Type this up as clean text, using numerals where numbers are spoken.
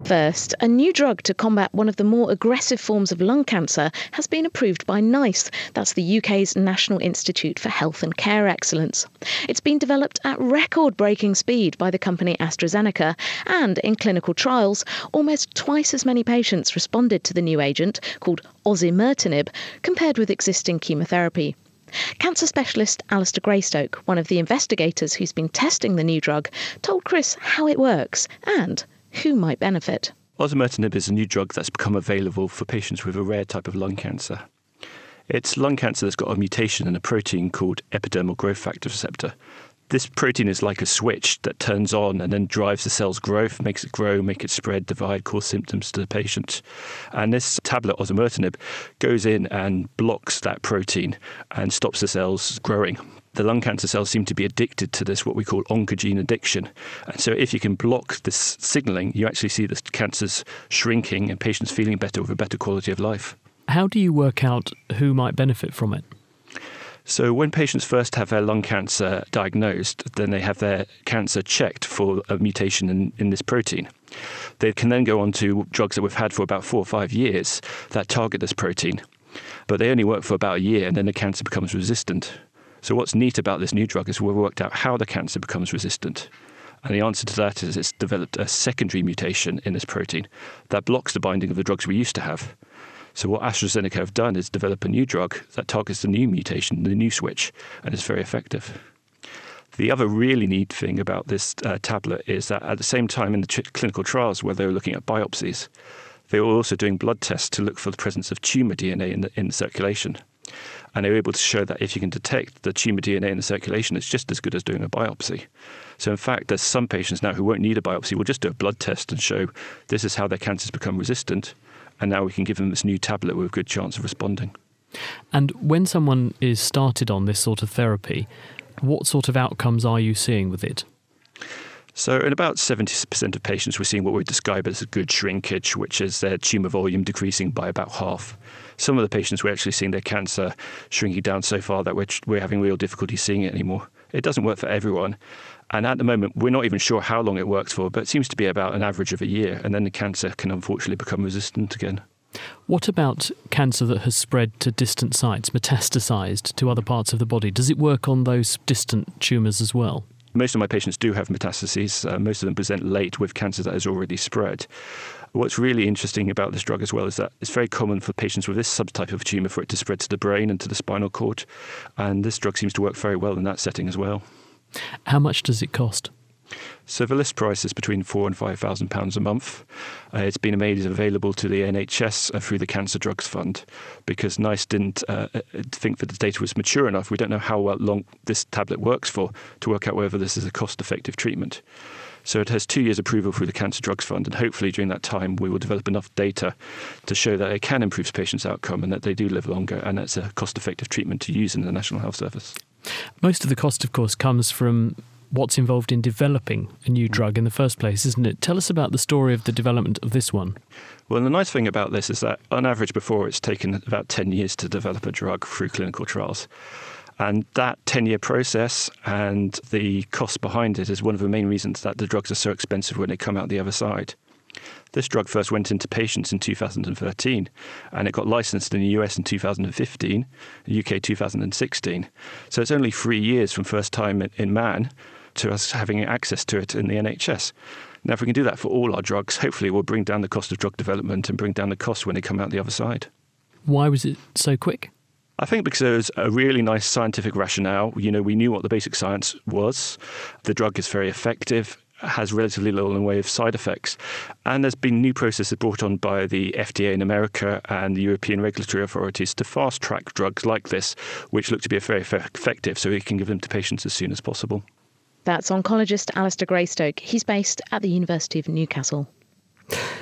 First, a new drug to combat one of the more aggressive forms of lung cancer has been approved by NICE. That's the UK's National Institute for Health and Care Excellence. It's been developed at record-breaking speed by the company AstraZeneca, and in clinical trials, almost twice as many patients responded to the new agent, called osimertinib, compared with existing chemotherapy. Cancer specialist Alistair Greystoke, one of the investigators who's been testing the new drug, told Chris how it works and who might benefit. Osimertinib is a new drug that's become available for patients with a rare type of lung cancer. It's lung cancer that's got a mutation in a protein called epidermal growth factor receptor. This protein is like a switch that turns on and then drives the cell's growth, makes it grow, make it spread, divide, cause symptoms to the patient. And this tablet, osimertinib, goes in and blocks that protein and stops the cells growing. The lung cancer cells seem to be addicted to this, what we call oncogene addiction. And so if you can block this signalling, you actually see the cancers shrinking and patients feeling better with a better quality of life. How do you work out who might benefit from it? So when patients first have their lung cancer diagnosed, then they have their cancer checked for a mutation in this protein. They can then go on to drugs that we've had for about 4 or 5 years that target this protein. But they only work for about a year and then the cancer becomes resistant. So what's neat about this new drug is we've worked out how the cancer becomes resistant. And the answer to that is it's developed a secondary mutation in this protein that blocks the binding of the drugs we used to have. So what AstraZeneca have done is develop a new drug that targets the new mutation, the new switch, and is very effective. The other really neat thing about this tablet is that at the same time in the clinical trials where they were looking at biopsies, they were also doing blood tests to look for the presence of tumour DNA in the circulation. And they were able to show that if you can detect the tumour DNA in the circulation, it's just as good as doing a biopsy. So in fact, there's some patients now who won't need a biopsy. We'll just do a blood test and show this is how their cancers become resistant. And now we can give them this new tablet with a good chance of responding. And when someone is started on this sort of therapy, what sort of outcomes are you seeing with it? So in about 70% of patients, we're seeing what we describe as a good shrinkage, which is their tumour volume decreasing by about half. Some of the patients, we're actually seeing their cancer shrinking down so far that we're having real difficulty seeing it anymore. It doesn't work for everyone. And at the moment, we're not even sure how long it works for, but it seems to be about an average of a year. And then the cancer can unfortunately become resistant again. What about cancer that has spread to distant sites, metastasised to other parts of the body? Does it work on those distant tumours as well? Most of my patients do have metastases. Most of them present late with cancer that has already spread. What's really interesting about this drug as well is that it's very common for patients with this subtype of tumour for it to spread to the brain and to the spinal cord. And this drug seems to work very well in that setting as well. How much does it cost? So the list price is between £4,000 and £5,000 a month. It's been made available to the NHS through the Cancer Drugs Fund because NICE didn't think that the data was mature enough. We don't know how long this tablet works for to work out whether this is a cost-effective treatment. So it has 2 years approval through the Cancer Drugs Fund, and hopefully during that time we will develop enough data to show that it can improve patients' outcome and that they do live longer, and it's a cost-effective treatment to use in the National Health Service. Most of the cost, of course, comes from what's involved in developing a new drug in the first place, isn't it? Tell us about the story of the development of this one. Well, the nice thing about this is that on average before it's taken about 10 years to develop a drug through clinical trials. And that 10-year process and the cost behind it is one of the main reasons that the drugs are so expensive when they come out the other side. This drug first went into patients in 2013, and it got licensed in the US in 2015, the UK 2016. So it's only 3 years from first time in man to us having access to it in the NHS. Now, if we can do that for all our drugs, hopefully it will bring down the cost of drug development and bring down the cost when they come out the other side. Why was it so quick? I think because there was a really nice scientific rationale. We knew what the basic science was. The drug is very effective, has relatively little in the way of side effects. And there's been new processes brought on by the FDA in America and the European regulatory authorities to fast-track drugs like this, which look to be very effective, so we can give them to patients as soon as possible. That's oncologist Alistair Greystoke. He's based at the University of Newcastle.